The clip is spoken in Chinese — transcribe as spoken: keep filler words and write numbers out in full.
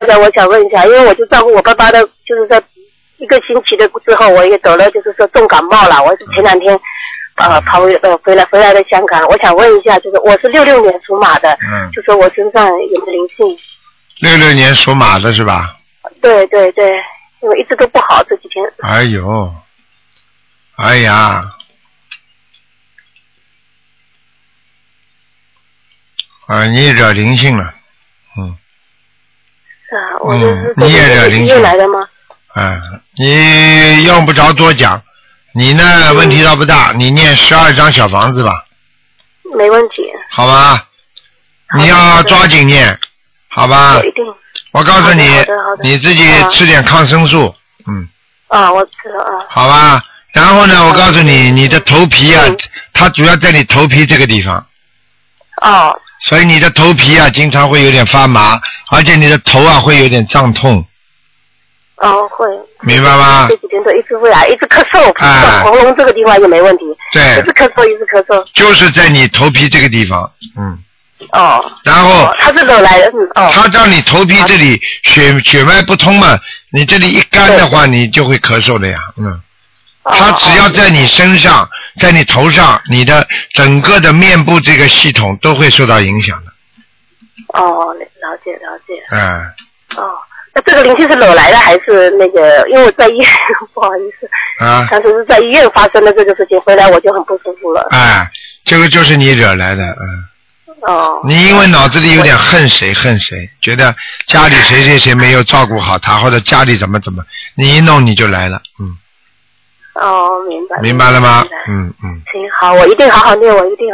我想问一下，因为我就照顾我爸爸的，就是在一个星期的之后，我也得了，就是说重感冒了。我是前两天呃跑呃回来回来的香港，我想问一下，就是我是六六年属马的，嗯，就说我身上有没有灵性？ 六六年属马的是吧？ 对对对，因为一直都不好这几天。 哎呦，哎呀，啊，你惹灵性了，嗯。 是啊，我就是你也惹灵性来的吗？ 啊，你用不着多讲，你呢、嗯、问题倒不大，你念十二张小房子吧。 没问题。 好吧，你要抓紧念，好吧。 一定。 我告诉你，你自己吃点抗生素，嗯。 啊，我吃了啊。 好吧，然后呢，我告诉你，你的头皮啊，嗯、它主要在你头皮这个地方。 哦。 所以你的头皮啊，经常会有点发麻，而且你的头啊会有点胀痛。 哦，会。 明白吗？ 这几天都一直会啊，一直咳嗽，哎、喉咙这个地方也没问题。 对。 一直咳嗽，一直咳嗽。 就是在你头皮这个地方，嗯。 哦。 然后。 哦、他是惹来的，嗯。哦。 他让你头皮这里血血脉不通嘛，你这里一干的话，你就会咳嗽的呀，嗯。它只要在你身上，在你头上，你的整个的面部这个系统都会受到影响的。 哦，了解了解。 嗯。 哦，那这个灵性是惹来的还是那个？因为我在医院，不好意思。 啊。 当时是在医院发生的这个事情，回来我就很不舒服了。 哎，这个就是你惹来的，嗯。 哦。 你因为脑子里有点恨谁恨谁，觉得家里谁谁谁没有照顾好他，或者家里怎么怎么，你一弄你就来了，嗯。 哦，明白。 明白了吗？嗯嗯。 行，好，我一定好好念，我一定。